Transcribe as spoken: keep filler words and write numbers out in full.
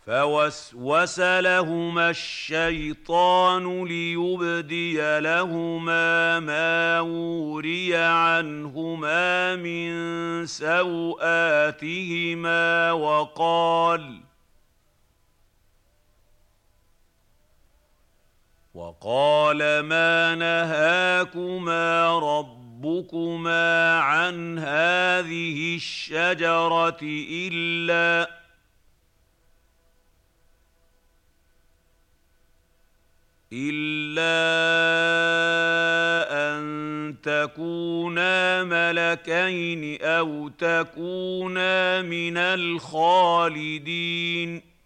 فوسوس لهما الشيطان ليبدي لهما ما وري عنهما من سوآتهما وقال وقال ما نهاكما ربكما عن هذه الشجرة إلا إلا أن تكونا ملكين أو تكونا من الخالدين